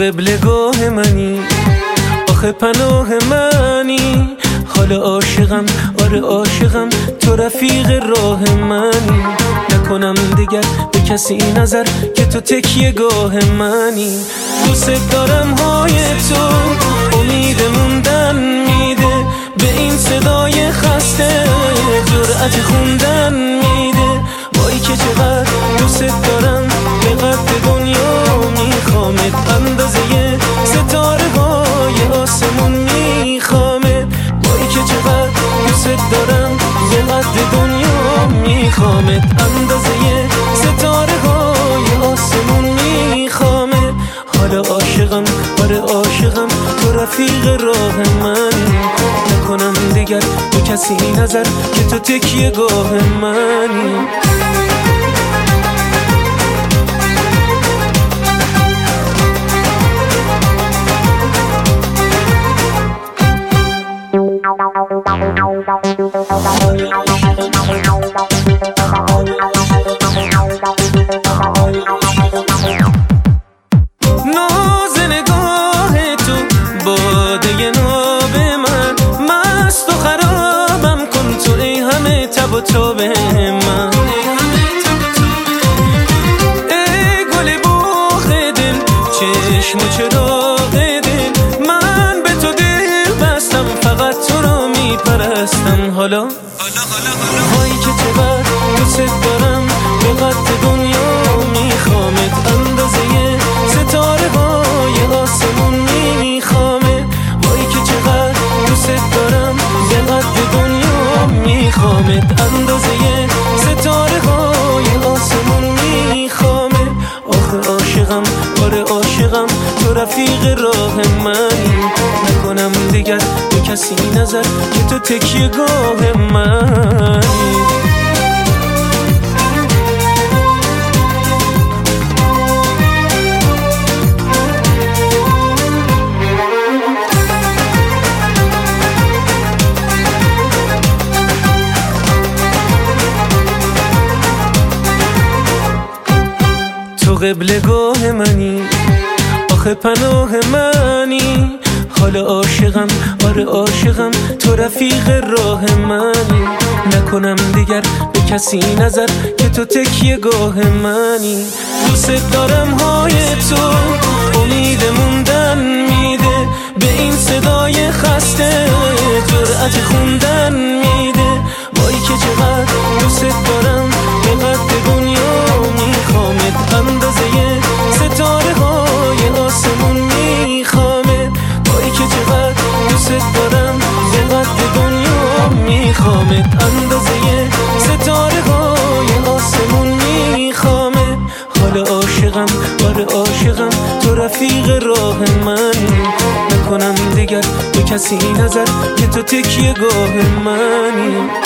قبلگاه منی، آخه پناه منی، حال عاشقم، آره عاشقم، تو رفیق راه منی. نکنم دیگر به کسی نظر که تو تکیه گاه منی. دوست دارم های تو امید موندن میده، به این صدای خسته جرأت خوندن میده. وای که چقدر دوست دارم، به قد دنیا میخوامت، اندازه ستاره های آسمون میخوامت. وای که چقدر دوست دارم، به قد دنیا میخوامت، اندازه ستاره های آسمون میخوامت. حالا عاشقم، آره عاشقم، تو رفیق راه من. نکنم دیگر به کسی نظر که تو تکیه گاه منی. ناز نگاه تو باده ناب من، مست و خرابم کن تو ای همه تب و تاب من. ای گل باغ دل، چشم و چراغ دل، من به تو دل بستم، فقط تو را میپرستم. حالا وای که چقدر دوست دارم، به قد دنیا میخوامت، اندازه ستاره های آسمون میخوامت. وای که چقدر دوست دارم، به قد دنیا میخوامت، اندازه ستاره های آسمون میخوامت. آخه عاشقم، آره عاشقم، تو رفیق راه منی. نکنم دیگر به کسی نظر که تو تکیه گاه منی. تو قبلگاه منی، آخه پناه منی، حال عاشقم، آره عاشقم، تو رفیق راه منی. نکنم دیگر به کسی نظر که تو تکیه گاه منی. دوست دارم های تو امید موندن میده، به این صدای خسته جرأت خوندن میده. وای که چقدر دوست دارم، به قد دنیا میخوامت، اندازه ستاره های آسمون میخوامت. وای که چقدر دوست دارم، به قد دنیا میخوامت، اندازه ستاره های آسمون میخوامت. حال عاشقم، آره عاشقم، تو رفیق راه من. نکنم دیگر به کسی نظر که تو تکیه گاه منی.